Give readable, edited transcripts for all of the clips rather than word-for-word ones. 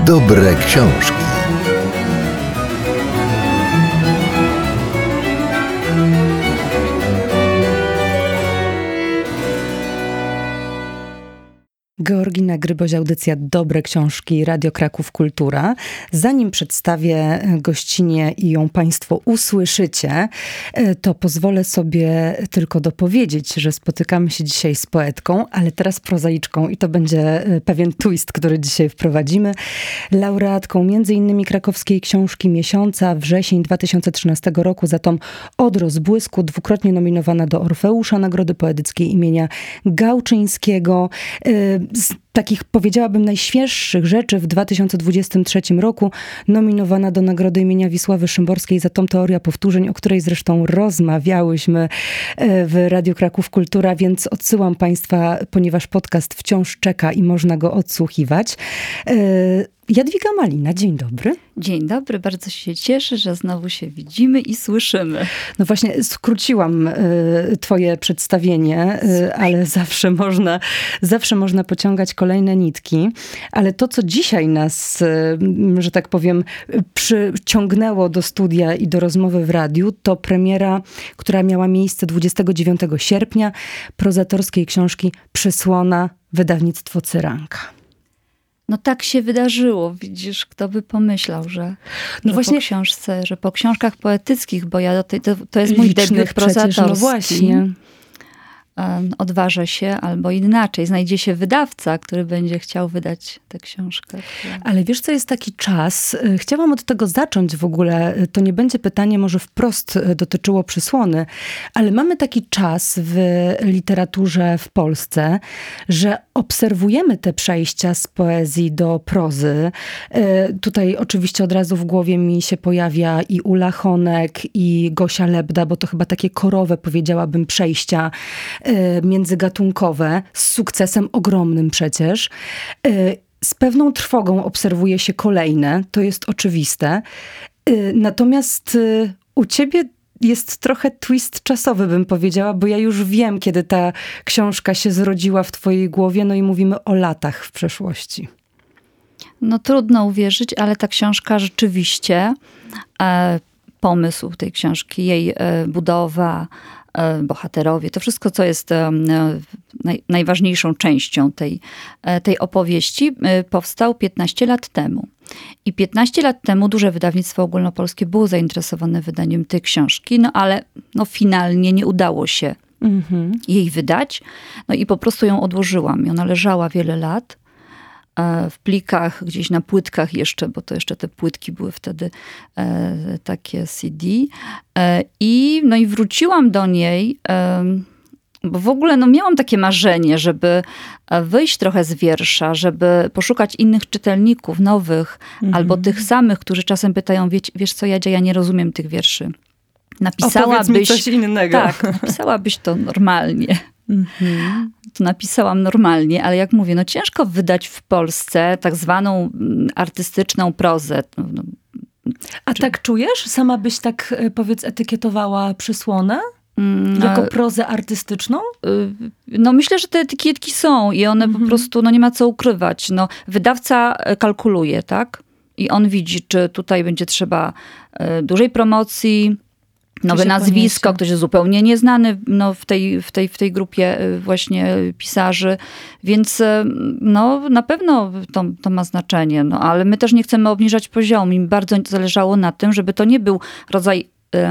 Dobre książki. Georgina Gryboś, audycja Dobre Książki, Radio Kraków Kultura. Zanim przedstawię gościnię i ją Państwo usłyszycie, to pozwolę sobie tylko dopowiedzieć, że spotykamy się dzisiaj z poetką, ale teraz prozaiczką i to będzie pewien twist, który dzisiaj wprowadzimy. Laureatką m.in. krakowskiej książki miesiąca, wrzesień 2013 roku za tom Od rozbłysku, dwukrotnie nominowana do Orfeusza, Nagrody Poetyckiej imienia Gałczyńskiego. Z takich, powiedziałabym, najświeższych rzeczy w 2023 roku nominowana do Nagrody imienia Wisławy Szymborskiej za tom Teoria powtórzeń, o której zresztą rozmawiałyśmy w Radiu Kraków Kultura, więc odsyłam Państwa, ponieważ podcast wciąż czeka i można go odsłuchiwać. Jadwiga Malina, dzień dobry. Dzień dobry, bardzo się cieszę, że znowu się widzimy i słyszymy. No właśnie, skróciłam twoje przedstawienie, ale zawsze można pociągać kolejne nitki. Ale to, co dzisiaj nas, że tak powiem, przyciągnęło do studia i do rozmowy w radiu, to premiera, która miała miejsce 29 sierpnia, prozatorskiej książki Przysłona, wydawnictwo Cyranka. No tak się wydarzyło, widzisz, kto by pomyślał, że właśnie po książce, że po książkach poetyckich, bo ja to jest mój debiut prozatorski. No właśnie. Odważę się, albo inaczej, znajdzie się wydawca, który będzie chciał wydać tę książkę. Ale wiesz, co jest taki czas? Chciałam od tego zacząć w ogóle. To nie będzie pytanie może wprost dotyczyło Przysłony, ale mamy taki czas w literaturze w Polsce, że obserwujemy te przejścia z poezji do prozy. Tutaj oczywiście od razu w głowie mi się pojawia i Ula Honek, i Gosia Lebda, bo to chyba takie korowe, powiedziałabym, przejścia międzygatunkowe, z sukcesem ogromnym przecież. Z pewną trwogą obserwuje się kolejne, to jest oczywiste. Natomiast u ciebie jest trochę twist czasowy, bym powiedziała, bo ja już wiem, kiedy ta książka się zrodziła w twojej głowie, no i mówimy o latach w przeszłości. No trudno uwierzyć, ale ta książka rzeczywiście, pomysł tej książki, jej budowa, bohaterowie, to wszystko, co jest najważniejszą częścią tej opowieści, powstał 15 lat temu. I 15 lat temu duże wydawnictwo ogólnopolskie było zainteresowane wydaniem tej książki, no ale finalnie nie udało się jej wydać. No i po prostu ją odłożyłam. I ona leżała wiele lat w plikach, gdzieś na płytkach jeszcze, bo to jeszcze te płytki były wtedy takie CD. I wróciłam do niej, bo w ogóle miałam takie marzenie, żeby wyjść trochę z wiersza, żeby poszukać innych czytelników, nowych, albo tych samych, którzy czasem pytają, wiesz co, Jadzia, ja nie rozumiem tych wierszy. Opowiedz mi coś innego. Tak, napisałabyś to normalnie. To napisałam normalnie, ale jak mówię, ciężko wydać w Polsce tak zwaną artystyczną prozę. A tak czujesz? Sama byś tak, powiedz, etykietowała Przysłonę? Jako prozę artystyczną? Myślę, że te etykietki są i one po prostu, nie ma co ukrywać. Wydawca kalkuluje, tak? I on widzi, czy tutaj będzie trzeba dużej promocji, nowe nazwisko, ktoś jest zupełnie nieznany w tej grupie właśnie pisarzy, więc na pewno to ma znaczenie, ale my też nie chcemy obniżać poziomu. Mi bardzo zależało na tym, żeby to nie był rodzaj,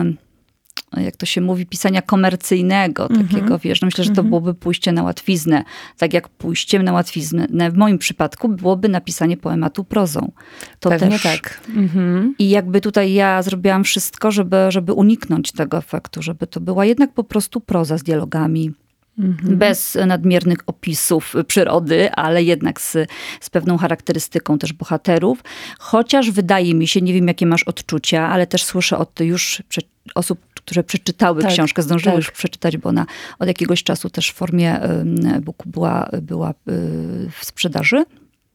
jak to się mówi, pisania komercyjnego, takiego, wiesz, myślę, że to byłoby pójście na łatwiznę. Tak jak pójściem na łatwiznę w moim przypadku byłoby napisanie poematu prozą. To pewnie też. tak. I jakby tutaj ja zrobiłam wszystko, żeby uniknąć tego efektu, żeby to była jednak po prostu proza z dialogami. Bez nadmiernych opisów przyrody, ale jednak z pewną charakterystyką też bohaterów. Chociaż wydaje mi się, nie wiem jakie masz odczucia, ale też słyszę od już osób, które przeczytały książkę, zdążyły już przeczytać, bo ona od jakiegoś czasu też w formie e-booku była w sprzedaży,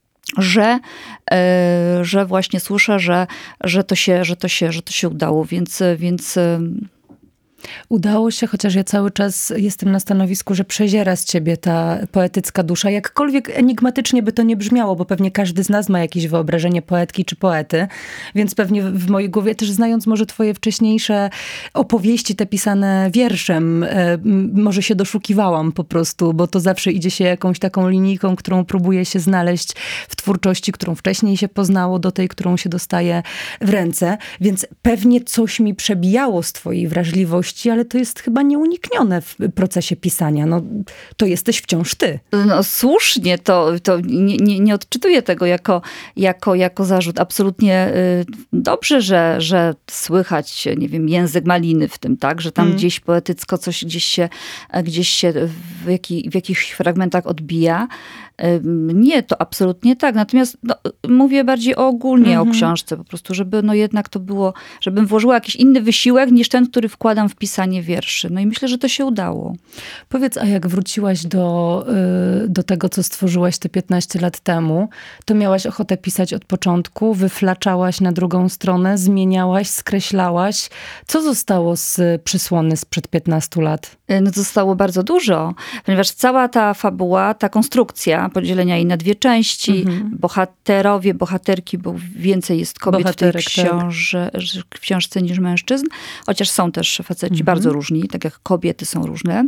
że właśnie słyszę, że to się udało, więc Udało się, chociaż ja cały czas jestem na stanowisku, że przeziera z ciebie ta poetycka dusza. Jakkolwiek enigmatycznie by to nie brzmiało, bo pewnie każdy z nas ma jakieś wyobrażenie poetki czy poety, więc pewnie w mojej głowie, też znając może twoje wcześniejsze opowieści, te pisane wierszem, może się doszukiwałam po prostu, bo to zawsze idzie się jakąś taką linijką, którą próbuje się znaleźć w twórczości, którą wcześniej się poznało, do tej, którą się dostaje w ręce. Więc pewnie coś mi przebijało z twojej wrażliwości, ale to jest chyba nieuniknione w procesie pisania. No, to jesteś wciąż ty. No słusznie, to nie odczytuję tego jako zarzut. Absolutnie dobrze, że słychać, nie wiem, język maliny w tym, tak? Że tam gdzieś poetycko coś gdzieś się w jakichś fragmentach odbija. Nie, to absolutnie tak. Natomiast mówię bardziej ogólnie o książce, po prostu, żeby jednak to było, żebym włożyła jakiś inny wysiłek niż ten, który wkładam w pisanie wierszy. No i myślę, że to się udało. Powiedz, a jak wróciłaś do tego, co stworzyłaś te 15 lat temu, to miałaś ochotę pisać od początku, wyflaczałaś na drugą stronę, zmieniałaś, skreślałaś. Co zostało z przysłony sprzed 15 lat? No zostało bardzo dużo, ponieważ cała ta fabuła, ta konstrukcja podzielenia jej na dwie części, bohaterowie, bohaterki, bo więcej jest kobiet w tej książce niż mężczyzn, chociaż są też faceci bardzo różni, tak jak kobiety są różne.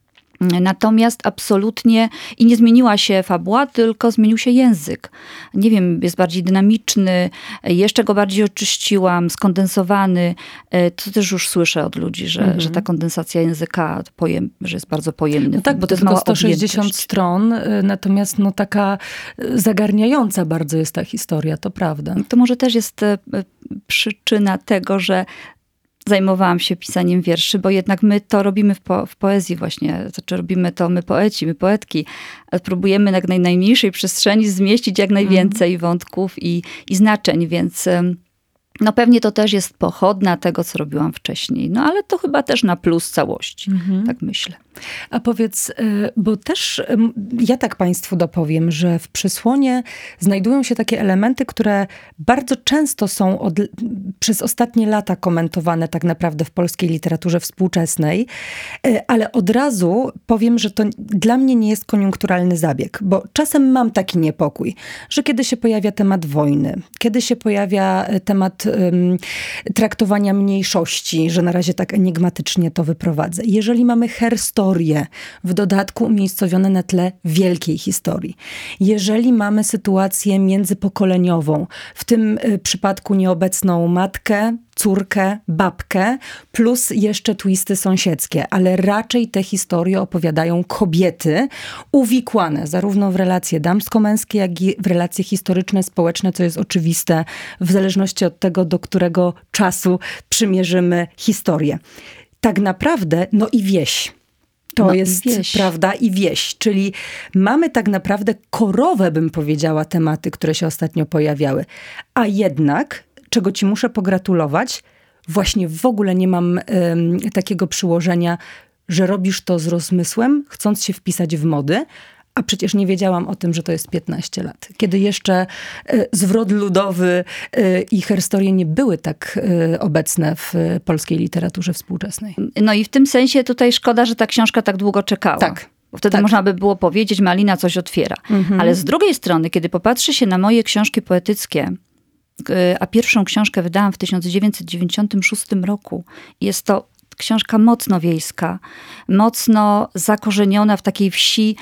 Natomiast absolutnie i nie zmieniła się fabuła, tylko zmienił się język. Nie wiem, jest bardziej dynamiczny, jeszcze go bardziej oczyściłam, skondensowany. To też już słyszę od ludzi, że ta kondensacja języka, że jest bardzo pojemny. No tak, bo to jest mała 160 stron, natomiast taka zagarniająca bardzo jest ta historia, to prawda. To może też jest przyczyna tego, że zajmowałam się pisaniem wierszy, bo jednak my to robimy w poezji właśnie. Znaczy robimy to my poeci, my poetki. Próbujemy na najmniejszej przestrzeni zmieścić jak najwięcej wątków i znaczeń, więc pewnie to też jest pochodna tego, co robiłam wcześniej. No ale to chyba też na plus całości, tak myślę. A powiedz, bo też ja tak państwu dopowiem, że w przysłonie znajdują się takie elementy, które bardzo często są przez ostatnie lata komentowane tak naprawdę w polskiej literaturze współczesnej, ale od razu powiem, że to dla mnie nie jest koniunkturalny zabieg, bo czasem mam taki niepokój, że kiedy się pojawia temat wojny, kiedy się pojawia temat traktowania mniejszości, że na razie tak enigmatycznie to wyprowadzę. Jeżeli mamy historię, w dodatku umiejscowione na tle wielkiej historii. Jeżeli mamy sytuację międzypokoleniową, w tym przypadku nieobecną matkę, córkę, babkę, plus jeszcze twisty sąsiedzkie, ale raczej te historie opowiadają kobiety uwikłane zarówno w relacje damsko-męskie, jak i w relacje historyczne, społeczne, co jest oczywiste w zależności od tego, do którego czasu przymierzymy historię. Tak naprawdę, i wieś. To jest prawda i wieś, czyli mamy tak naprawdę korowe, bym powiedziała, tematy, które się ostatnio pojawiały. A jednak, czego ci muszę pogratulować, właśnie w ogóle nie mam takiego przyłożenia, że robisz to z rozmysłem, chcąc się wpisać w mody, a przecież nie wiedziałam o tym, że to jest 15 lat. Kiedy jeszcze zwrot ludowy i herstorie nie były tak obecne w polskiej literaturze współczesnej. No i w tym sensie tutaj szkoda, że ta książka tak długo czekała. Tak. Bo wtedy można by było powiedzieć, malina coś otwiera. Ale z drugiej strony, kiedy popatrzy się na moje książki poetyckie, a pierwszą książkę wydałam w 1996 roku, jest to książka mocno wiejska, mocno zakorzeniona w takiej wsi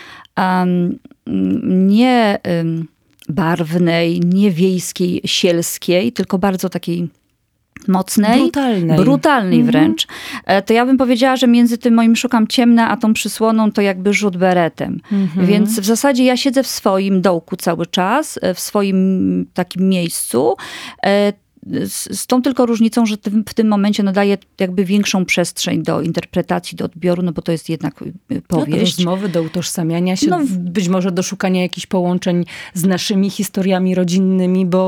nie barwnej, nie wiejskiej, sielskiej, tylko bardzo takiej mocnej, brutalnej wręcz. To ja bym powiedziała, że między tym moim Szukam ciemna, a tą przysłoną to jakby rzut beretem. Więc w zasadzie ja siedzę w swoim dołku cały czas, w swoim takim miejscu, z tą tylko różnicą, że w tym momencie nadaje jakby większą przestrzeń do interpretacji, do odbioru, bo to jest jednak powieść. Do rozmowy, do utożsamiania się, być może do szukania jakichś połączeń z naszymi historiami rodzinnymi, bo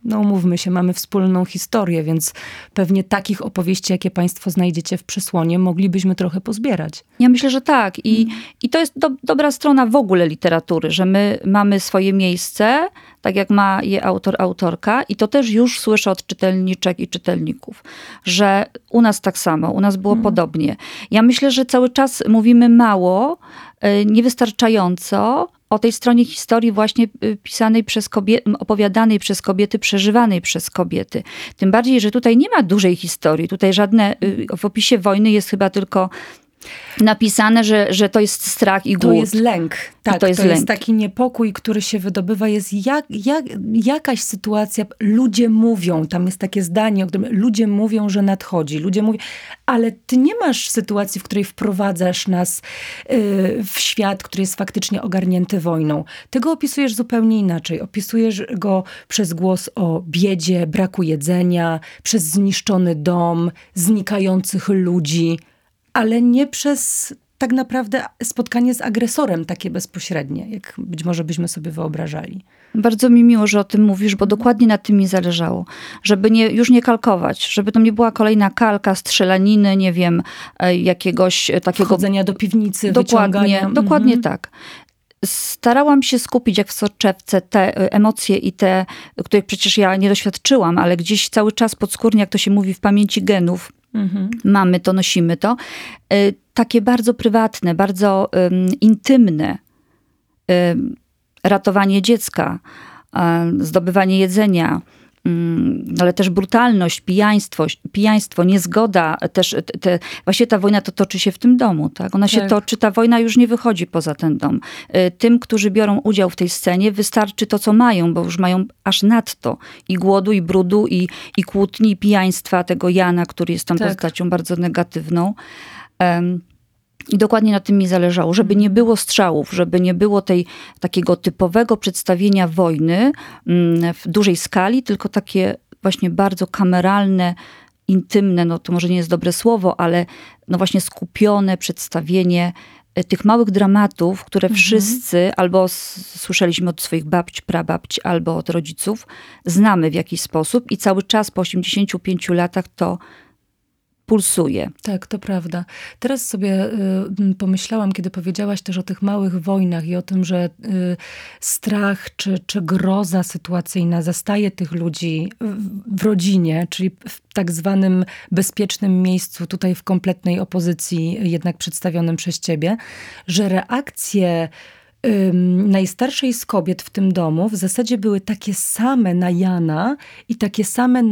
no umówmy się, mamy wspólną historię, więc pewnie takich opowieści, jakie państwo znajdziecie w Przysłonie, moglibyśmy trochę pozbierać. Ja myślę, że tak. I to jest dobra strona w ogóle literatury, że my mamy swoje miejsce, tak jak ma je autor, autorka, i to też już słyszę od czytelniczek i czytelników, że u nas tak samo, u nas było podobnie. Ja myślę, że cały czas mówimy mało, niewystarczająco o tej stronie historii właśnie pisanej przez kobiety, opowiadanej przez kobiety, przeżywanej przez kobiety. Tym bardziej, że tutaj nie ma dużej historii. Tutaj żadne, w opisie wojny jest chyba tylko napisane, że to jest strach i głód. To jest lęk. Tak, to jest taki niepokój, który się wydobywa. Jest jakaś sytuacja, ludzie mówią, tam jest takie zdanie, o którym ludzie mówią, że nadchodzi. Ludzie mówią, ale ty nie masz sytuacji, w której wprowadzasz nas w świat, który jest faktycznie ogarnięty wojną. Ty go opisujesz zupełnie inaczej. Opisujesz go przez głos o biedzie, braku jedzenia, przez zniszczony dom, znikających ludzi, ale nie przez tak naprawdę spotkanie z agresorem takie bezpośrednie, jak być może byśmy sobie wyobrażali. Bardzo mi miło, że o tym mówisz, bo dokładnie na tym mi zależało. Żeby już nie kalkować, żeby to nie była kolejna kalka, strzelaniny, nie wiem, jakiegoś takiego... Wchodzenia do piwnicy, dokładnie, wyciągania. Dokładnie tak. Starałam się skupić, jak w soczewce, te emocje i te, których przecież ja nie doświadczyłam, ale gdzieś cały czas podskórnie, jak to się mówi, w pamięci genów, mamy to, nosimy to. Takie bardzo prywatne, bardzo intymne ratowanie dziecka, zdobywanie jedzenia, ale też brutalność, pijaństwo, niezgoda. Też właśnie ta wojna to toczy się w tym domu. Tak? Ona się toczy, ta wojna już nie wychodzi poza ten dom. Tym, którzy biorą udział w tej scenie, wystarczy to, co mają, bo już mają aż nadto i głodu, i brudu, i kłótni, i pijaństwa tego Jana, który jest tam postacią bardzo negatywną. I dokładnie na tym mi zależało, żeby nie było strzałów, żeby nie było takiego typowego przedstawienia wojny w dużej skali, tylko takie właśnie bardzo kameralne, intymne, no to może nie jest dobre słowo, ale no właśnie skupione przedstawienie tych małych dramatów, które wszyscy albo słyszeliśmy od swoich babci, prababci, albo od rodziców, znamy w jakiś sposób i cały czas po 85 latach to pulsuje. Tak, to prawda. Teraz sobie pomyślałam, kiedy powiedziałaś też o tych małych wojnach i o tym, że strach czy groza sytuacyjna zastaje tych ludzi w rodzinie, czyli w tak zwanym bezpiecznym miejscu, tutaj w kompletnej opozycji jednak przedstawionym przez ciebie, że reakcje najstarszej z kobiet w tym domu w zasadzie były takie same na Jana i takie same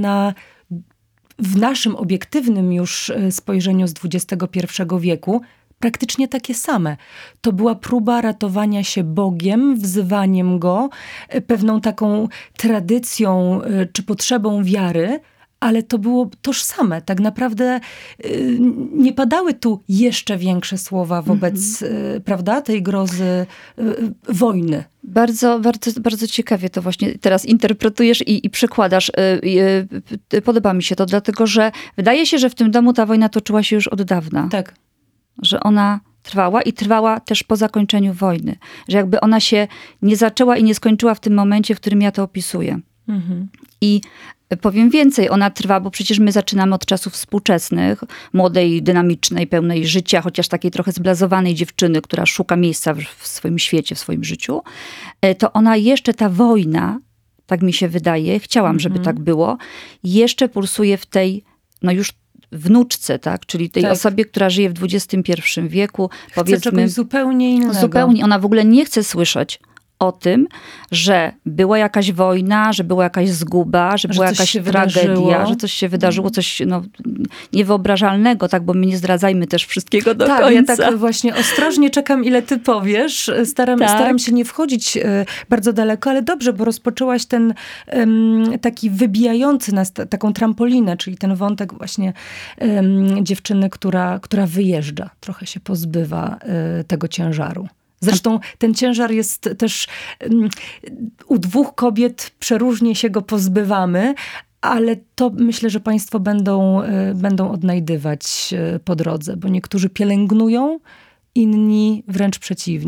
w naszym obiektywnym już spojrzeniu z XXI wieku, praktycznie takie same. To była próba ratowania się Bogiem, wzywaniem Go, pewną taką tradycją czy potrzebą wiary, ale to było tożsame. Tak naprawdę nie padały tu jeszcze większe słowa wobec, prawda, tej grozy wojny. Bardzo, bardzo, bardzo ciekawie to właśnie teraz interpretujesz i przekładasz. Podoba mi się to, dlatego że wydaje się, że w tym domu ta wojna toczyła się już od dawna. Tak. Że ona trwała i trwała też po zakończeniu wojny. Że jakby ona się nie zaczęła i nie skończyła w tym momencie, w którym ja to opisuję. I powiem więcej, ona trwa, bo przecież my zaczynamy od czasów współczesnych, młodej, dynamicznej, pełnej życia, chociaż takiej trochę zblazowanej dziewczyny, która szuka miejsca w swoim świecie, w swoim życiu. To ona jeszcze, ta wojna, tak mi się wydaje, chciałam, żeby tak było, jeszcze pulsuje w tej, no już wnuczce, tak? Czyli tej osobie, która żyje w XXI wieku. Chce czegoś zupełnie innego. Zupełnie. Ona w ogóle nie chce słyszeć o tym, że była jakaś wojna, że była jakaś zguba, że była jakaś tragedia, że coś się wydarzyło, coś niewyobrażalnego, tak, bo my nie zdradzajmy też wszystkiego do końca. Ja tak właśnie ostrożnie czekam, ile ty powiesz. Staram się nie wchodzić bardzo daleko, ale dobrze, bo rozpoczęłaś ten taki wybijający nas, taką trampolinę, czyli ten wątek właśnie dziewczyny, która wyjeżdża, trochę się pozbywa tego ciężaru. Zresztą ten ciężar jest też u dwóch kobiet przeróżnie się go pozbywamy, ale to myślę, że państwo będą odnajdywać po drodze, bo niektórzy pielęgnują, inni wręcz przeciwnie.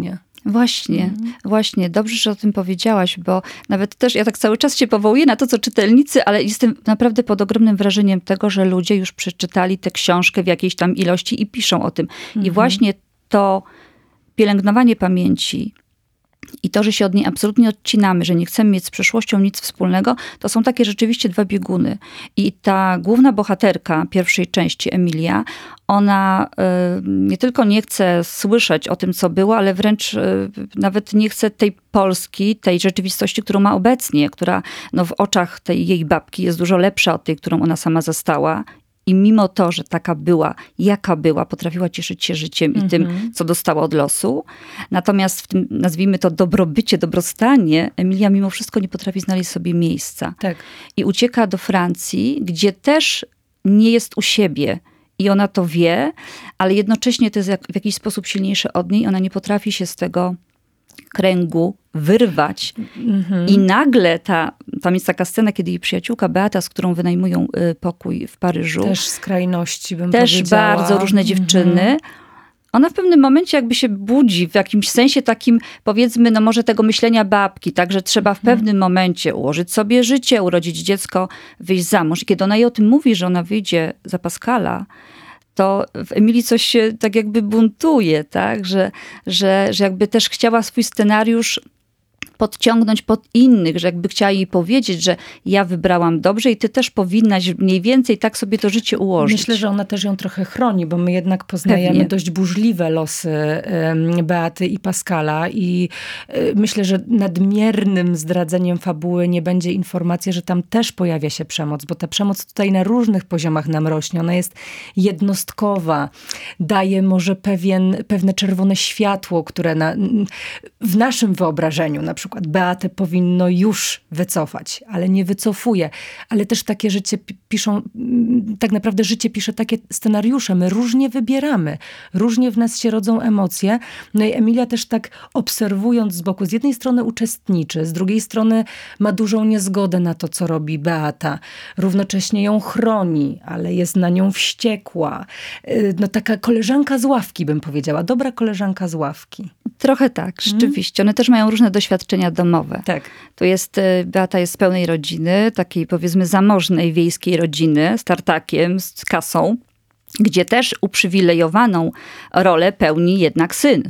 Właśnie. Dobrze, że o tym powiedziałaś, bo nawet też ja tak cały czas się powołuję na to, co czytelnicy, ale jestem naprawdę pod ogromnym wrażeniem tego, że ludzie już przeczytali tę książkę w jakiejś tam ilości i piszą o tym. I właśnie to pielęgnowanie pamięci i to, że się od niej absolutnie odcinamy, że nie chcemy mieć z przeszłością nic wspólnego, to są takie rzeczywiście dwa bieguny. I ta główna bohaterka pierwszej części, Emilia, ona nie tylko nie chce słyszeć o tym, co było, ale wręcz nawet nie chce tej Polski, tej rzeczywistości, którą ma obecnie, która no, w oczach tej jej babki jest dużo lepsza od tej, którą ona sama zastała. I mimo to, że taka była, jaka była, potrafiła cieszyć się życiem i tym, co dostała od losu. Natomiast w tym, nazwijmy to, dobrobycie, dobrostanie, Emilia mimo wszystko nie potrafi znaleźć sobie miejsca. Tak. I ucieka do Francji, gdzie też nie jest u siebie. I ona to wie, ale jednocześnie to jest w jakiś sposób silniejsze od niej. Ona nie potrafi się z tego kręgu wyrwać. I nagle tam jest taka scena, kiedy jej przyjaciółka Beata, z którą wynajmują pokój w Paryżu. Też skrajności, bym też powiedziała. Bardzo różne dziewczyny. Ona w pewnym momencie jakby się budzi w jakimś sensie takim, powiedzmy, no może tego myślenia babki, tak, że trzeba w pewnym momencie ułożyć sobie życie, urodzić dziecko, wyjść za mąż. I kiedy ona jej o tym mówi, że ona wyjdzie za Pascala, to w Emilii coś się tak jakby buntuje, tak? Że jakby też chciała swój scenariusz podciągnąć pod innych, że jakby chciała jej powiedzieć, że ja wybrałam dobrze i ty też powinnaś mniej więcej tak sobie to życie ułożyć. Myślę, że ona też ją trochę chroni, bo my jednak poznajemy dość burzliwe losy Beaty i Pascala i myślę, że nadmiernym zdradzeniem fabuły nie będzie informacja, że tam też pojawia się przemoc, bo ta przemoc tutaj na różnych poziomach nam rośnie. Ona jest jednostkowa, daje może pewne czerwone światło, które w naszym wyobrażeniu na przykład Beatę powinno już wycofać, ale nie wycofuje. Ale też takie życie piszą, tak naprawdę życie pisze takie scenariusze. My różnie wybieramy. Różnie w nas się rodzą emocje. No i Emilia też tak obserwując z boku, z jednej strony uczestniczy, z drugiej strony ma dużą niezgodę na to, co robi Beata. Równocześnie ją chroni, ale jest na nią wściekła. No taka koleżanka z ławki, bym powiedziała. Dobra koleżanka z ławki. Trochę tak, rzeczywiście. One też mają różne doświadczenia domowe. Tak. Beata jest z pełnej rodziny, takiej powiedzmy zamożnej wiejskiej rodziny, z tartakiem, z kasą, gdzie też uprzywilejowaną rolę pełni jednak syn.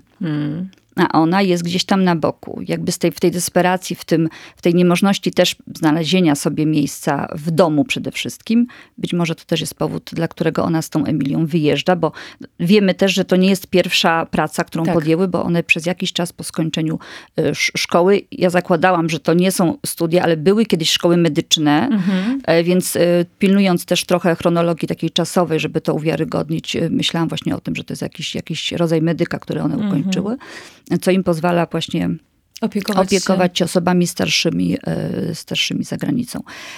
A ona jest gdzieś tam na boku. Jakby w tej desperacji, w tej niemożności też znalezienia sobie miejsca w domu przede wszystkim. Być może to też jest powód, dla którego ona z tą Emilią wyjeżdża, bo wiemy też, że to nie jest pierwsza praca, którą podjęły, bo one przez jakiś czas po skończeniu szkoły, ja zakładałam, że to nie są studia, ale były kiedyś szkoły medyczne, więc pilnując też trochę chronologii takiej czasowej, żeby to uwiarygodnić, myślałam właśnie o tym, że to jest jakiś rodzaj medyka, który one ukończyły. Co im pozwala właśnie opiekować się osobami starszymi za granicą.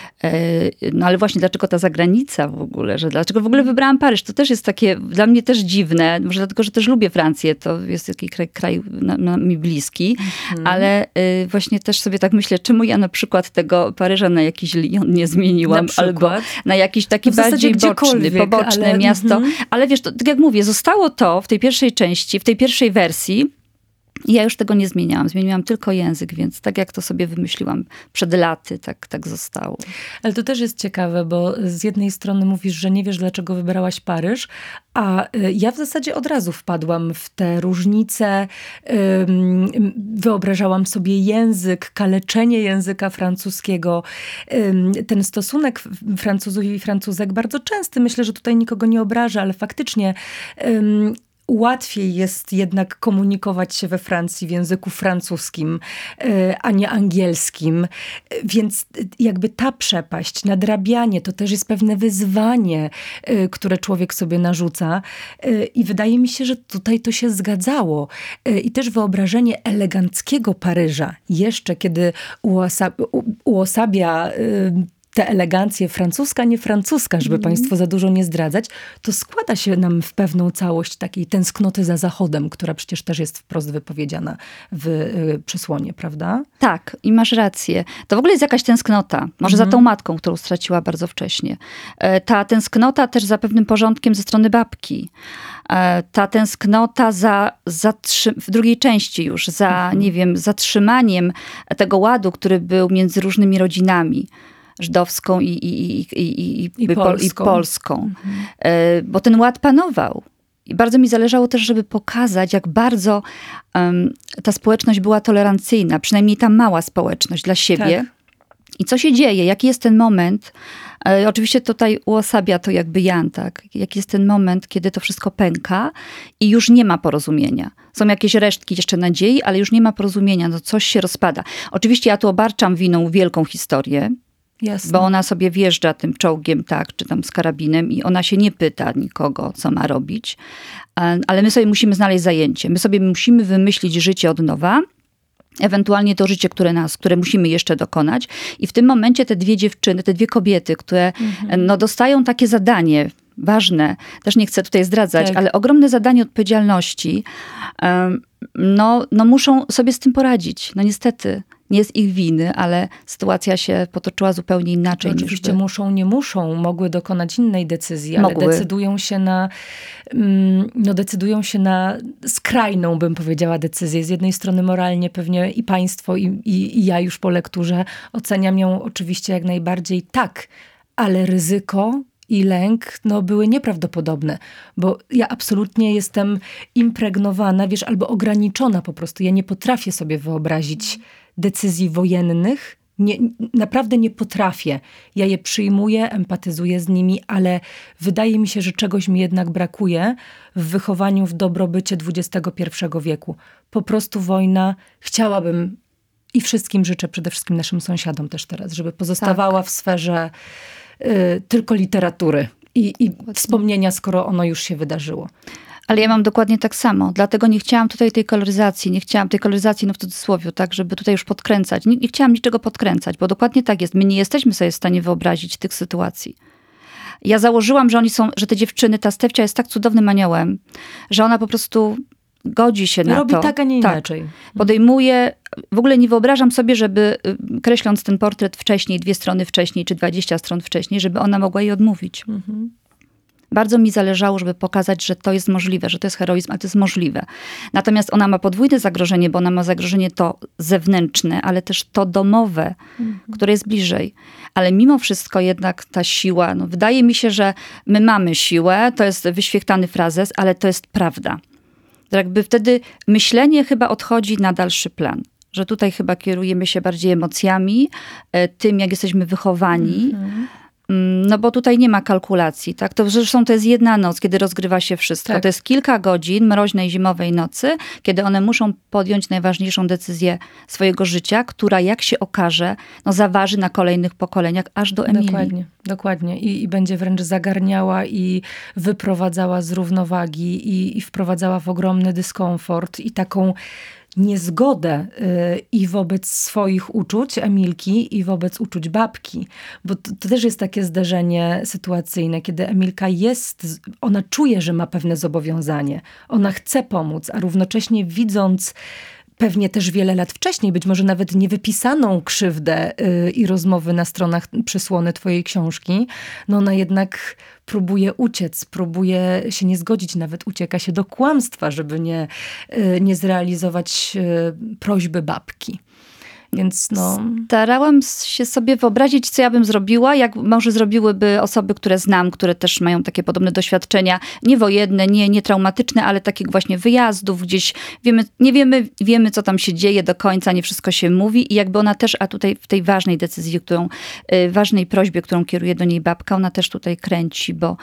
No ale właśnie dlaczego ta zagranica w ogóle? Dlaczego w ogóle wybrałam Paryż? To też jest takie dla mnie też dziwne. Może dlatego, że też lubię Francję. To jest taki kraj mi bliski. Ale właśnie też sobie tak myślę, czemu ja na przykład tego Paryża na jakiś Lyon nie zmieniłam. Albo na jakiś taki bardziej poboczne miasto. Ale wiesz, to, tak jak mówię, zostało to w tej pierwszej części, w tej pierwszej wersji. I ja już tego nie zmieniałam. Zmieniłam tylko język, więc tak jak to sobie wymyśliłam przed laty, tak zostało. Ale to też jest ciekawe, bo z jednej strony mówisz, że nie wiesz, dlaczego wybrałaś Paryż, a ja w zasadzie od razu wpadłam w te różnice. Wyobrażałam sobie język, kaleczenie języka francuskiego. Ten stosunek Francuzów i Francuzek bardzo częsty. Myślę, że tutaj nikogo nie obraża, ale faktycznie łatwiej jest jednak komunikować się we Francji w języku francuskim, a nie angielskim. Więc jakby ta przepaść, nadrabianie, to też jest pewne wyzwanie, które człowiek sobie narzuca. I wydaje mi się, że tutaj to się zgadzało. I też wyobrażenie eleganckiego Paryża, jeszcze kiedy uosabia tę elegancję francuska, nie francuska, żeby państwu za dużo nie zdradzać, to składa się nam w pewną całość takiej tęsknoty za Zachodem, która przecież też jest wprost wypowiedziana w przysłonie, prawda? Tak, i masz rację. To w ogóle jest jakaś tęsknota. Może za tą matką, którą straciła bardzo wcześnie. Ta tęsknota też za pewnym porządkiem ze strony babki. Ta tęsknota w drugiej części już, nie wiem, zatrzymaniem tego ładu, który był między różnymi rodzinami. Żydowską i polską. Bo ten ład panował. I bardzo mi zależało też, żeby pokazać, jak bardzo ta społeczność była tolerancyjna, przynajmniej ta mała społeczność dla siebie. Tak. I co się dzieje? Jaki jest ten moment? Oczywiście tutaj uosabia to jakby Jan, tak? Jaki jest ten moment, kiedy to wszystko pęka i już nie ma porozumienia. Są jakieś resztki jeszcze nadziei, ale już nie ma porozumienia. No coś się rozpada. Oczywiście ja tu obarczam winą wielką historię. Jasne. Bo ona sobie wjeżdża tym czołgiem, tak, czy tam z karabinem i ona się nie pyta nikogo, co ma robić. Ale my sobie musimy znaleźć zajęcie. My sobie musimy wymyślić życie od nowa. Ewentualnie to życie, które musimy jeszcze dokonać. I w tym momencie te dwie dziewczyny, te dwie kobiety, które dostają takie zadanie ważne, też nie chcę tutaj zdradzać, tak, ale ogromne zadanie odpowiedzialności, muszą sobie z tym poradzić. No niestety. Nie jest ich winy, ale sytuacja się potoczyła zupełnie inaczej. No oczywiście muszą, nie muszą. Mogły dokonać innej decyzji, ale decydują się na skrajną, bym powiedziała, decyzję. Z jednej strony moralnie pewnie i państwo, i ja już po lekturze oceniam ją oczywiście jak najbardziej tak, ale ryzyko i lęk były nieprawdopodobne, bo ja absolutnie jestem impregnowana, albo ograniczona po prostu. Ja nie potrafię sobie wyobrazić decyzji wojennych. Naprawdę nie potrafię. Ja je przyjmuję, empatyzuję z nimi, ale wydaje mi się, że czegoś mi jednak brakuje w wychowaniu, w dobrobycie XXI wieku. Po prostu wojna. Chciałabym i wszystkim życzę, przede wszystkim naszym sąsiadom też teraz, żeby pozostawała w sferze tylko literatury i wspomnienia, skoro ono już się wydarzyło. Ale ja mam dokładnie tak samo. Dlatego nie chciałam tutaj tej koloryzacji w cudzysłowie, tak, żeby tutaj już podkręcać. Nie chciałam niczego podkręcać, bo dokładnie tak jest. My nie jesteśmy sobie w stanie wyobrazić tych sytuacji. Ja założyłam, że te dziewczyny, ta Stefcia jest tak cudownym aniołem, że ona po prostu godzi się na to. Robi tak, a nie inaczej. Podejmuje. W ogóle nie wyobrażam sobie, żeby kreśląc ten portret wcześniej, 2 strony wcześniej, czy 20 stron wcześniej, żeby ona mogła jej odmówić. Bardzo mi zależało, żeby pokazać, że to jest możliwe, że to jest heroizm, ale to jest możliwe. Natomiast ona ma podwójne zagrożenie, bo ona ma zagrożenie to zewnętrzne, ale też to domowe, które jest bliżej. Ale mimo wszystko jednak ta siła, wydaje mi się, że my mamy siłę, to jest wyświechtany frazes, ale to jest prawda. Jakby wtedy myślenie chyba odchodzi na dalszy plan. Że tutaj chyba kierujemy się bardziej emocjami, tym jak jesteśmy wychowani. Bo tutaj nie ma kalkulacji, tak? Zresztą to jest jedna noc, kiedy rozgrywa się wszystko. Tak. To jest kilka godzin mroźnej, zimowej nocy, kiedy one muszą podjąć najważniejszą decyzję swojego życia, która, jak się okaże, zaważy na kolejnych pokoleniach, aż do Emilii. Dokładnie. I będzie wręcz zagarniała i wyprowadzała z równowagi i wprowadzała w ogromny dyskomfort i taką niezgodę i wobec swoich uczuć Emilki i wobec uczuć babki. Bo to też jest takie zderzenie sytuacyjne, kiedy Emilka ona czuje, że ma pewne zobowiązanie. Ona chce pomóc, a równocześnie widząc pewnie też wiele lat wcześniej, być może nawet niewypisaną krzywdę i rozmowy na stronach przysłony twojej książki, ona jednak próbuje uciec, próbuje się nie zgodzić, nawet ucieka się do kłamstwa, żeby nie zrealizować prośby babki. Więc Starałam się sobie wyobrazić, co ja bym zrobiła, jak może zrobiłyby osoby, które znam, które też mają takie podobne doświadczenia, nie wojenne, nie traumatyczne, ale takich właśnie wyjazdów gdzieś. Wiemy, co tam się dzieje do końca, nie wszystko się mówi i jakby ona też, a tutaj w tej ważnej decyzji, ważnej prośbie, którą kieruje do niej babka, ona też tutaj kręci, bo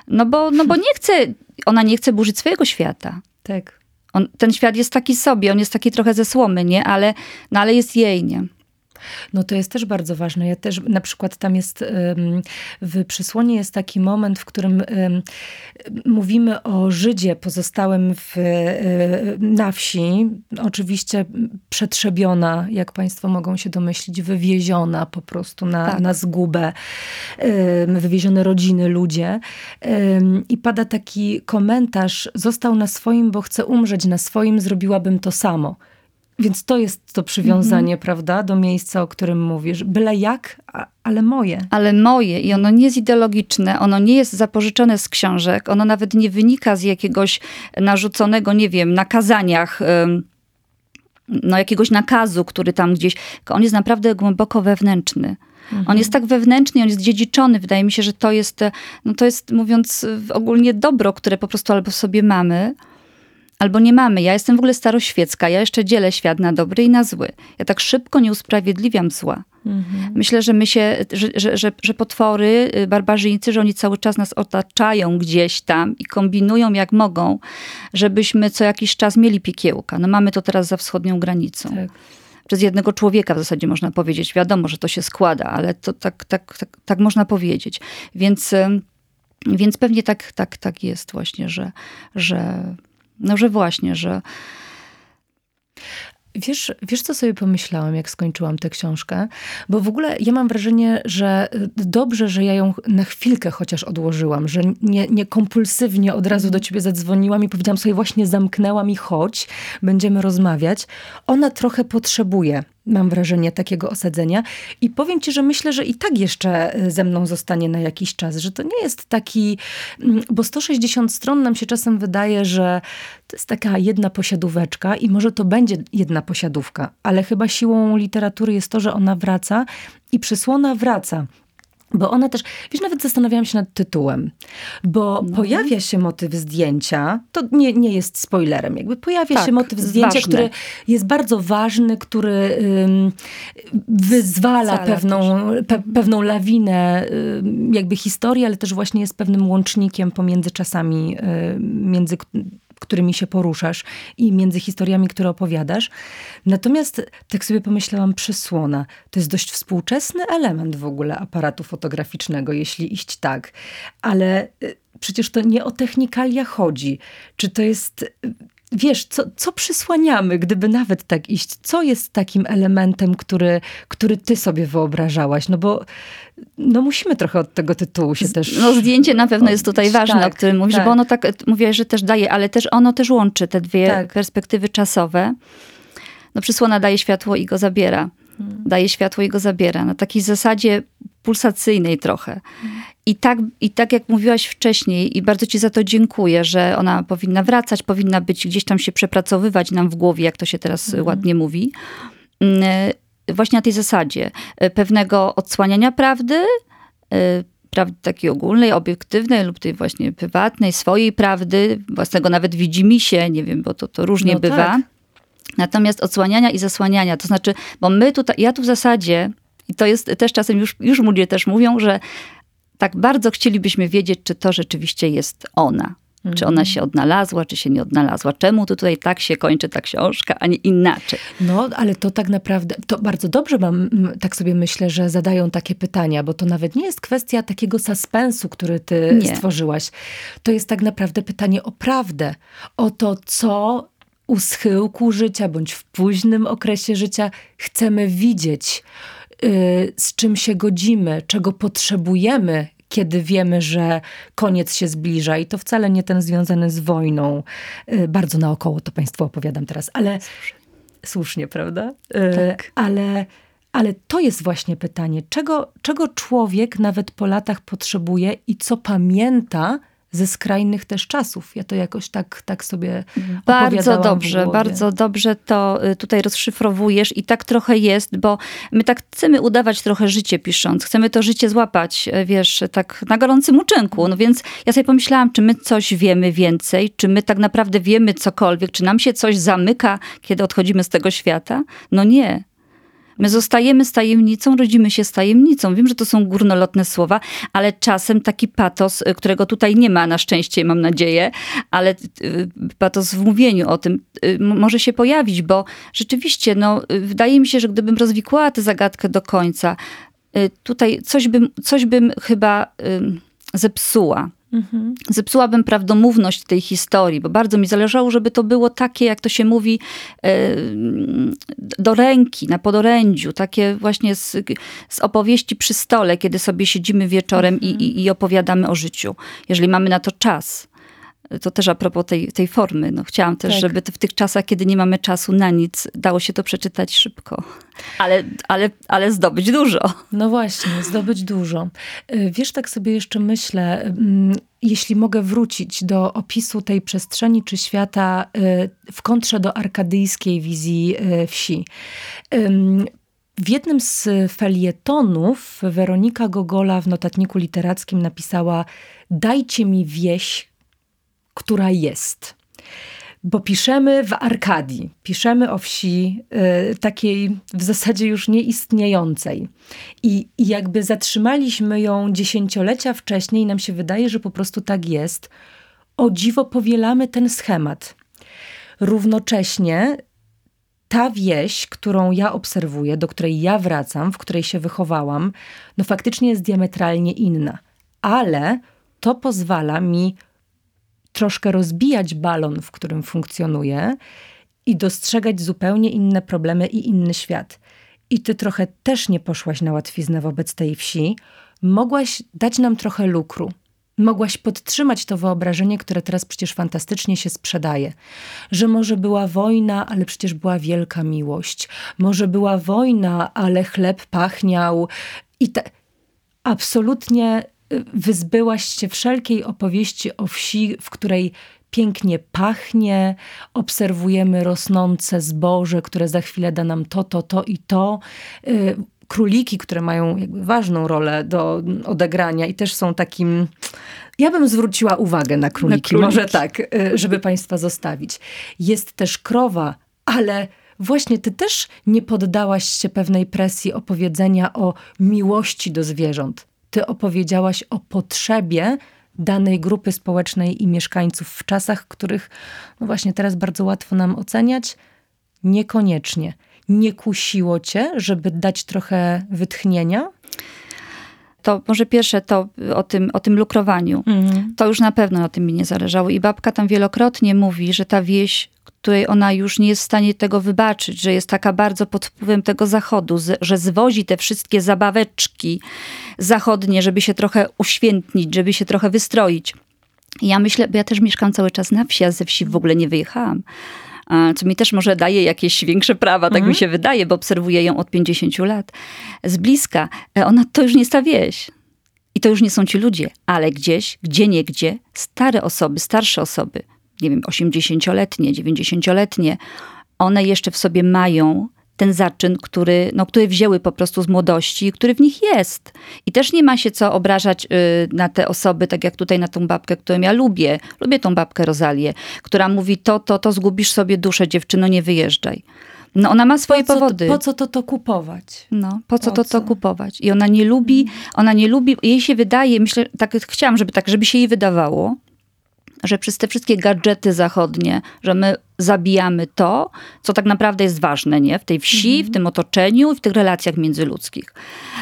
ona nie chce burzyć swojego świata. Tak. Ten świat jest taki sobie, on jest taki trochę ze słomy, nie? Ale jest jej, nie? No to jest też bardzo ważne. Ja też, na przykład tam jest, w przysłonie jest taki moment, w którym mówimy o Żydzie pozostałym na wsi. Oczywiście przetrzebiona, jak państwo mogą się domyślić, wywieziona po prostu na zgubę. Wywiezione rodziny, ludzie. I pada taki komentarz: został na swoim, bo chce umrzeć na swoim, zrobiłabym to samo. Więc to jest to przywiązanie, prawda, do miejsca, o którym mówisz. Byle jak, ale moje. Ale moje. I ono nie jest ideologiczne, ono nie jest zapożyczone z książek, ono nawet nie wynika z jakiegoś narzuconego, nie wiem, na kazaniach, jakiegoś nakazu, który tam gdzieś... On jest naprawdę głęboko wewnętrzny. On jest tak wewnętrzny, on jest dziedziczony. Wydaje mi się, że to jest, mówiąc ogólnie, dobro, które po prostu albo w sobie mamy, albo nie mamy. Ja jestem w ogóle staroświecka. Ja jeszcze dzielę świat na dobry i na zły. Ja tak szybko nie usprawiedliwiam zła. Myślę, że że potwory, barbarzyńcy, że oni cały czas nas otaczają gdzieś tam i kombinują jak mogą, żebyśmy co jakiś czas mieli piekiełka. No mamy to teraz za wschodnią granicą. Tak. Przez jednego człowieka w zasadzie można powiedzieć. Wiadomo, że to się składa, ale to tak można powiedzieć. Więc pewnie tak jest właśnie, że Wiesz, co sobie pomyślałam, jak skończyłam tę książkę? Bo w ogóle ja mam wrażenie, że dobrze, że ja ją na chwilkę chociaż odłożyłam, że nie kompulsywnie od razu do ciebie zadzwoniłam i powiedziałam sobie, właśnie zamknęłam i chodź, będziemy rozmawiać. Ona trochę potrzebuje, mam wrażenie, takiego osadzenia. I powiem ci, że myślę, że i tak jeszcze ze mną zostanie na jakiś czas, że to nie jest taki... Bo 160 stron nam się czasem wydaje, że to jest taka jedna posiadóweczka i może to będzie jedna posiadówka, ale chyba siłą literatury jest to, że ona wraca i przysłona wraca. Bo ona też, wiesz, nawet zastanawiałam się nad tytułem, bo pojawia się motyw zdjęcia, to nie jest spoilerem, jakby pojawia się motyw zdjęcia, który jest bardzo ważny, który wyzwala pewną lawinę jakby historii, ale też właśnie jest pewnym łącznikiem pomiędzy czasami, między którymi się poruszasz i między historiami, które opowiadasz. Natomiast tak sobie pomyślałam, przysłona. To jest dość współczesny element w ogóle aparatu fotograficznego, jeśli iść tak. Ale przecież to nie o technikalia chodzi. Czy to jest... Wiesz, co przysłaniamy, gdyby nawet tak iść? Co jest takim elementem, który ty sobie wyobrażałaś? No bo musimy trochę od tego tytułu się też... No zdjęcie na pewno jest tutaj ważne, o którym mówisz, bo ono tak, mówiłaś, że też daje, ale też ono też łączy te dwie perspektywy czasowe. No przysłona daje światło i go zabiera. Daje światło i go zabiera. Na takiej zasadzie pulsacyjnej trochę. I tak jak mówiłaś wcześniej, i bardzo ci za to dziękuję, że ona powinna wracać, powinna być gdzieś tam się przepracowywać nam w głowie, jak to się teraz ładnie mówi. Właśnie na tej zasadzie pewnego odsłaniania prawdy takiej ogólnej, obiektywnej lub tej właśnie prywatnej, swojej prawdy, własnego nawet widzimisię, nie wiem, bo to różnie bywa. Tak. Natomiast odsłaniania i zasłaniania, to znaczy, bo ja tu w zasadzie, i to jest też czasem już ludzie też mówią, że tak bardzo chcielibyśmy wiedzieć, czy to rzeczywiście jest ona. Czy ona się odnalazła, czy się nie odnalazła. Czemu tutaj tak się kończy ta książka, a nie inaczej? No, ale to tak naprawdę, to bardzo dobrze tak sobie myślę, że zadają takie pytania, bo to nawet nie jest kwestia takiego suspensu, który ty stworzyłaś. To jest tak naprawdę pytanie o prawdę. O to, co u schyłku życia, bądź w późnym okresie życia chcemy widzieć, z czym się godzimy, czego potrzebujemy, kiedy wiemy, że koniec się zbliża. I to wcale nie ten związany z wojną. Bardzo naokoło to państwu opowiadam teraz, ale słusznie, prawda? Tak. Ale to jest właśnie pytanie, czego człowiek nawet po latach potrzebuje i co pamięta ze skrajnych też czasów. Ja to jakoś tak sobie bardzo dobrze to tutaj rozszyfrowujesz i tak trochę jest, bo my tak chcemy udawać trochę życie pisząc. Chcemy to życie złapać, wiesz, tak na gorącym uczynku. No więc ja sobie pomyślałam, czy my coś wiemy więcej, czy my tak naprawdę wiemy cokolwiek, czy nam się coś zamyka, kiedy odchodzimy z tego świata? No nie. My zostajemy z tajemnicą, rodzimy się z tajemnicą. Wiem, że to są górnolotne słowa, ale czasem taki patos, którego tutaj nie ma na szczęście, mam nadzieję, ale patos w mówieniu o tym może się pojawić, bo rzeczywiście, wydaje mi się, że gdybym rozwikłała tę zagadkę do końca, tutaj coś bym chyba zepsuła. Zepsułabym prawdomówność tej historii, bo bardzo mi zależało, żeby to było takie, jak to się mówi, do ręki, na podorędziu, takie właśnie z opowieści przy stole, kiedy sobie siedzimy wieczorem i opowiadamy o życiu, jeżeli mamy na to czas. To też a propos tej formy. Chciałam też, żeby w tych czasach, kiedy nie mamy czasu na nic, dało się to przeczytać szybko. Ale zdobyć dużo. No właśnie, zdobyć dużo. Wiesz, tak sobie jeszcze myślę, jeśli mogę wrócić do opisu tej przestrzeni czy świata w kontrze do arkadyjskiej wizji wsi. W jednym z felietonów Weronika Gogola w notatniku literackim napisała: dajcie mi wieś, która jest. Bo piszemy w Arkadii, piszemy o wsi takiej w zasadzie już nieistniejącej. I jakby zatrzymaliśmy ją dziesięciolecia wcześniej i nam się wydaje, że po prostu tak jest. O dziwo powielamy ten schemat. Równocześnie ta wieś, którą ja obserwuję, do której ja wracam, w której się wychowałam, faktycznie jest diametralnie inna. Ale to pozwala mi troszkę rozbijać balon, w którym funkcjonuję i dostrzegać zupełnie inne problemy i inny świat. I ty trochę też nie poszłaś na łatwiznę wobec tej wsi. Mogłaś dać nam trochę lukru. Mogłaś podtrzymać to wyobrażenie, które teraz przecież fantastycznie się sprzedaje. Że może była wojna, ale przecież była wielka miłość. Może była wojna, ale chleb pachniał. Absolutnie wyzbyłaś się wszelkiej opowieści o wsi, w której pięknie pachnie, obserwujemy rosnące zboże, które za chwilę da nam to i to. Króliki, które mają jakby ważną rolę do odegrania i też są takim... Ja bym zwróciła uwagę na króliki. Może tak, żeby państwa zostawić. Jest też krowa, ale właśnie ty też nie poddałaś się pewnej presji opowiedzenia o miłości do zwierząt. Ty opowiedziałaś o potrzebie danej grupy społecznej i mieszkańców w czasach, których właśnie teraz bardzo łatwo nam oceniać. Niekoniecznie. Nie kusiło cię, żeby dać trochę wytchnienia? To może pierwsze to o tym lukrowaniu. To już na pewno na tym mi nie zależało. I babka tam wielokrotnie mówi, że ta wieś, której ona już nie jest w stanie tego wybaczyć, że jest taka bardzo pod wpływem tego zachodu, że zwozi te wszystkie zabaweczki zachodnie, żeby się trochę uświętnić, żeby się trochę wystroić. I ja myślę, bo ja też mieszkam cały czas na wsi, a ze wsi w ogóle nie wyjechałam. Co mi też może daje jakieś większe prawa, tak mi się wydaje, bo obserwuję ją od 50 lat z bliska. Ona to już nie jest ta wieś. I to już nie są ci ludzie, ale gdzieś, gdzieniegdzie, stare osoby, starsze osoby, nie wiem, 80-letnie, 90-letnie, one jeszcze w sobie mają ten zaczyn, który wzięły po prostu z młodości, który w nich jest. I też nie ma się co obrażać na te osoby, tak jak tutaj na tą babkę, którą ja lubię. Lubię tą babkę Rozalię, która mówi to zgubisz sobie duszę, dziewczyno, nie wyjeżdżaj. Ona ma swoje powody. Po co to kupować? Po co to kupować? I ona nie lubi, jej się wydaje, myślę, tak chciałam, żeby się jej wydawało, że przez te wszystkie gadżety zachodnie, że my zabijamy to, co tak naprawdę jest ważne, nie? W tej wsi, w tym otoczeniu i w tych relacjach międzyludzkich.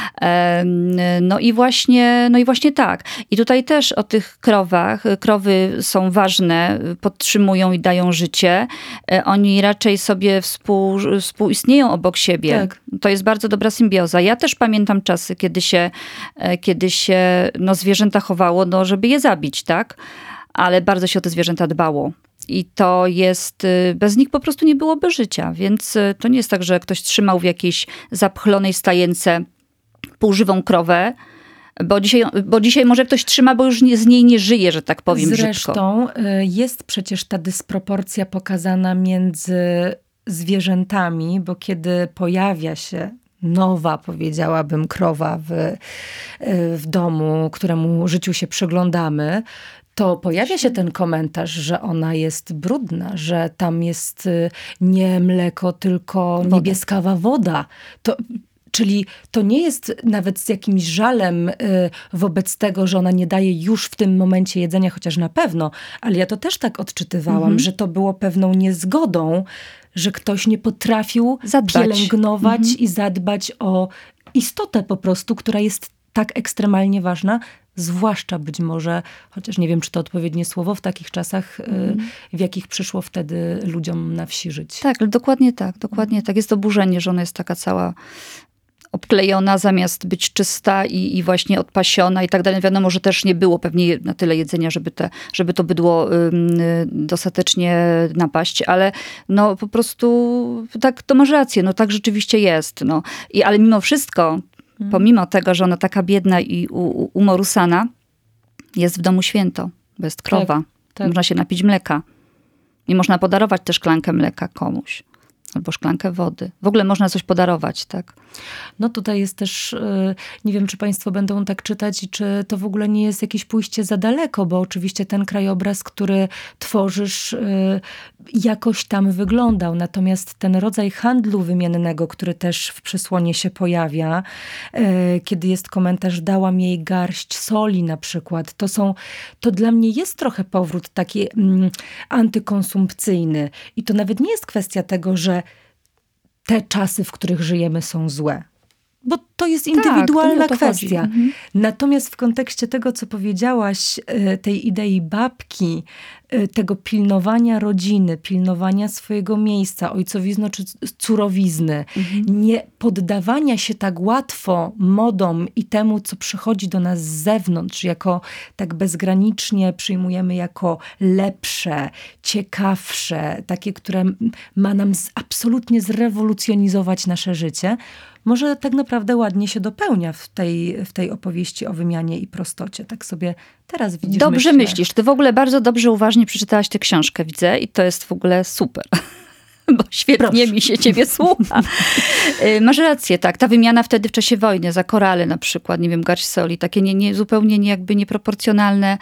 No i właśnie tak. I tutaj też o tych krowach. Krowy są ważne, podtrzymują i dają życie. Oni raczej sobie współistnieją obok siebie. Tak. To jest bardzo dobra symbioza. Ja też pamiętam czasy, kiedy się zwierzęta chowało, żeby je zabić, tak? Ale bardzo się o te zwierzęta dbało. I to jest, bez nich po prostu nie byłoby życia. Więc to nie jest tak, że ktoś trzymał w jakiejś zapchlonej stajence półżywą krowę, bo dzisiaj może ktoś trzyma, bo już z niej nie żyje, że tak powiem brzydko. Zresztą jest przecież ta dysproporcja pokazana między zwierzętami, bo kiedy pojawia się nowa, powiedziałabym, krowa w domu, któremu życiu się przyglądamy, to pojawia się ten komentarz, że ona jest brudna, że tam jest nie mleko, tylko niebieskawa woda. Czyli to nie jest nawet z jakimś żalem wobec tego, że ona nie daje już w tym momencie jedzenia, chociaż na pewno, ale ja to też tak odczytywałam, że to było pewną niezgodą, że ktoś nie potrafił pielęgnować i zadbać o istotę po prostu, która jest tak ekstremalnie ważna, zwłaszcza być może, chociaż nie wiem, czy to odpowiednie słowo, w takich czasach, w jakich przyszło wtedy ludziom na wsi żyć. Tak, dokładnie tak, dokładnie tak. Jest oburzenie, że ona jest taka cała obklejona, zamiast być czysta i właśnie odpasiona i tak dalej. Wiadomo, że też nie było pewnie na tyle jedzenia, żeby to bydło dostatecznie napaść, ale no po prostu tak, to masz rację, no tak rzeczywiście jest. No. Ale mimo wszystko, pomimo tego, że ona taka biedna i umorusana, jest w domu święto, bo jest krowa. Tak. Można się napić mleka. I można podarować też szklankę mleka komuś. Albo szklankę wody. W ogóle można coś podarować, tak? No tutaj jest też, nie wiem, czy państwo będą tak czytać i czy to w ogóle nie jest jakieś pójście za daleko, bo oczywiście ten krajobraz, który tworzysz, jakoś tam wyglądał. Natomiast ten rodzaj handlu wymiennego, który też w przysłonie się pojawia, kiedy jest komentarz, dałam jej garść soli na przykład. To dla mnie jest trochę powrót taki antykonsumpcyjny. I to nawet nie jest kwestia tego, że te czasy, w których żyjemy, są złe. Bo to jest indywidualna kwestia. Natomiast w kontekście tego, co powiedziałaś, tej idei babki, tego pilnowania rodziny, pilnowania swojego miejsca, ojcowizny czy córowizny, nie poddawania się tak łatwo modom i temu, co przychodzi do nas z zewnątrz, jako tak bezgranicznie przyjmujemy jako lepsze, ciekawsze, takie, które ma nam absolutnie zrewolucjonizować nasze życie, może tak naprawdę ładnie się dopełnia w tej opowieści o wymianie i prostocie. Tak sobie teraz widzisz. Dobrze myślisz. Ty w ogóle bardzo dobrze, uważnie przeczytałaś tę książkę, widzę. I to jest w ogóle super. Bo świetnie mi się ciebie słucha. Masz rację, tak. Ta wymiana wtedy w czasie wojny za korale na przykład, nie wiem, garść soli, takie zupełnie jakby nieproporcjonalne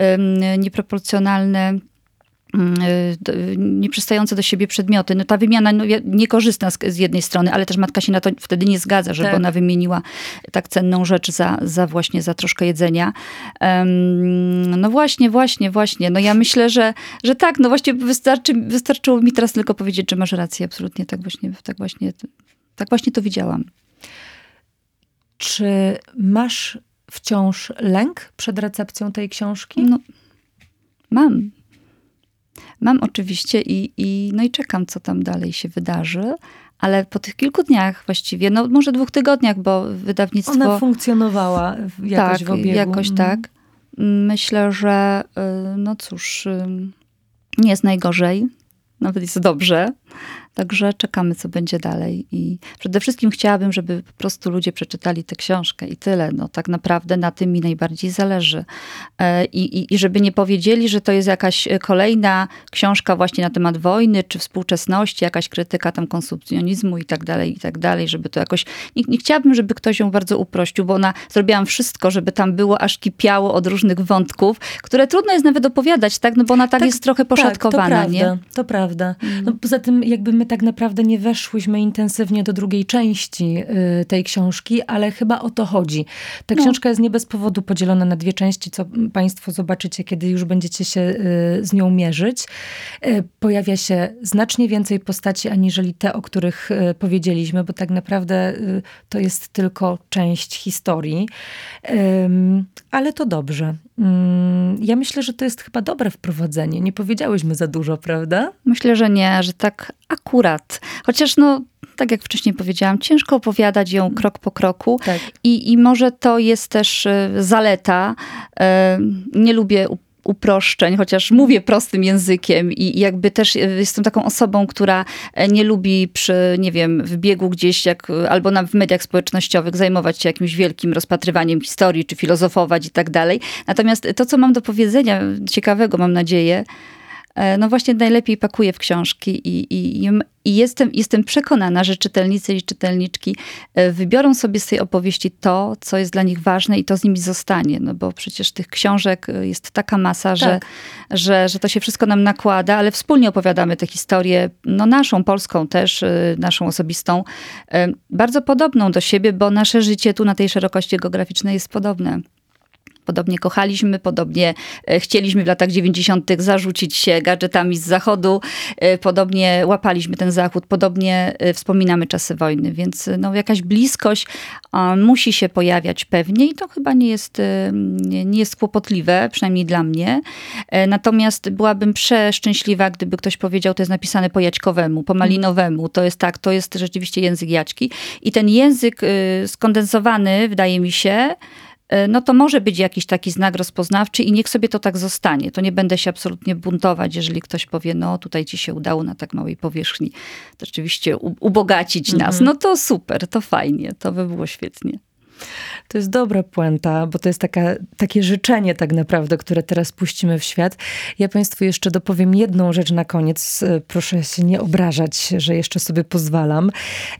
nieprzystające do siebie przedmioty. No ta wymiana niekorzystna z jednej strony, ale też matka się na to wtedy nie zgadza, żeby ona wymieniła tak cenną rzecz właśnie za troszkę jedzenia. No właśnie. No ja myślę, że tak, no właśnie wystarczyło mi teraz tylko powiedzieć, że masz rację, absolutnie tak właśnie to widziałam. Czy masz wciąż lęk przed recepcją tej książki? No, Mam oczywiście i czekam, co tam dalej się wydarzy, ale po tych kilku dniach właściwie, no może 2 tygodniach, bo wydawnictwo... Ona funkcjonowała jakoś w obiegu. Jakoś tak. Myślę, że no cóż, nie jest najgorzej, nawet jest dobrze. Także czekamy, co będzie dalej. I przede wszystkim chciałabym, żeby po prostu ludzie przeczytali tę książkę i tyle. No, tak naprawdę na tym mi najbardziej zależy. I żeby nie powiedzieli, że to jest jakaś kolejna książka właśnie na temat wojny, czy współczesności, jakaś krytyka tam konsumpcjonizmu i tak dalej, żeby to jakoś... Nie chciałabym, żeby ktoś ją bardzo uprościł, bo zrobiłam wszystko, żeby tam było, aż kipiało od różnych wątków, które trudno jest nawet opowiadać, tak? No bo ona tak jest trochę poszatkowana, nie? To prawda. No, poza tym jakby my tak naprawdę nie weszłyśmy intensywnie do drugiej części tej książki, ale chyba o to chodzi. Ta książka jest nie bez powodu podzielona na 2 części, co państwo zobaczycie, kiedy już będziecie się z nią mierzyć. Pojawia się znacznie więcej postaci, aniżeli te, o których powiedzieliśmy, bo tak naprawdę to jest tylko część historii. Ale to dobrze. Ja myślę, że to jest chyba dobre wprowadzenie. Nie powiedziałyśmy za dużo, prawda? Myślę, że nie, że tak akurat. Chociaż tak jak wcześniej powiedziałam, ciężko opowiadać ją krok po kroku. Tak. I może to jest też zaleta. Nie lubię uproszczeń, chociaż mówię prostym językiem i jakby też jestem taką osobą, która nie lubi w biegu gdzieś, albo w mediach społecznościowych zajmować się jakimś wielkim rozpatrywaniem historii, czy filozofować i tak dalej. Natomiast to, co mam do powiedzenia ciekawego, mam nadzieję, no właśnie najlepiej pakuje w książki i jestem przekonana, że czytelnicy i czytelniczki wybiorą sobie z tej opowieści to, co jest dla nich ważne i to z nimi zostanie. No bo przecież tych książek jest taka masa, Tak. że to się wszystko nam nakłada, ale wspólnie opowiadamy tę historię, no naszą, polską też, naszą osobistą, bardzo podobną do siebie, bo nasze życie tu na tej szerokości geograficznej jest podobne. Podobnie kochaliśmy, podobnie chcieliśmy w latach 90. zarzucić się gadżetami z zachodu, podobnie łapaliśmy ten zachód, podobnie wspominamy czasy wojny, więc no, jakaś bliskość musi się pojawiać pewnie i to chyba nie jest kłopotliwe, przynajmniej dla mnie. Natomiast byłabym przeszczęśliwa, gdyby ktoś powiedział, to jest napisane po jaćkowemu, po malinowemu, to jest tak, to jest rzeczywiście język Jaćki. I ten język skondensowany, wydaje mi się, no to może być jakiś taki znak rozpoznawczy i niech sobie to tak zostanie. To nie będę się absolutnie buntować, jeżeli ktoś powie, no tutaj ci się udało na tak małej powierzchni to rzeczywiście ubogacić nas. No to super, to fajnie, to by było świetnie. To jest dobra puenta, bo to jest takie życzenie tak naprawdę, które teraz puścimy w świat. Ja Państwu jeszcze dopowiem jedną rzecz na koniec. Proszę się nie obrażać, że jeszcze sobie pozwalam.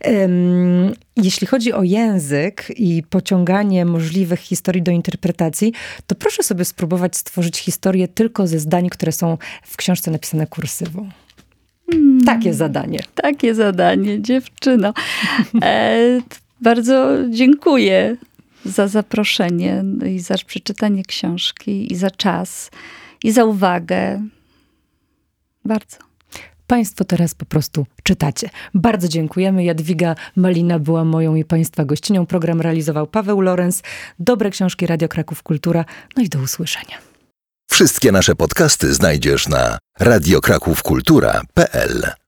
Jeśli chodzi o język i pociąganie możliwych historii do interpretacji, to proszę sobie spróbować stworzyć historię tylko ze zdań, które są w książce napisane kursywą. Takie zadanie. Takie zadanie, dziewczyno. Bardzo dziękuję za zaproszenie i za przeczytanie książki i za czas i za uwagę. Bardzo. Państwo teraz po prostu czytacie. Bardzo dziękujemy. Jadwiga Malina była moją i Państwa gościnią. Program realizował Paweł Lorenz. Dobre książki, Radio Kraków Kultura. No i do usłyszenia. Wszystkie nasze podcasty znajdziesz na radiokrakówkultura.pl.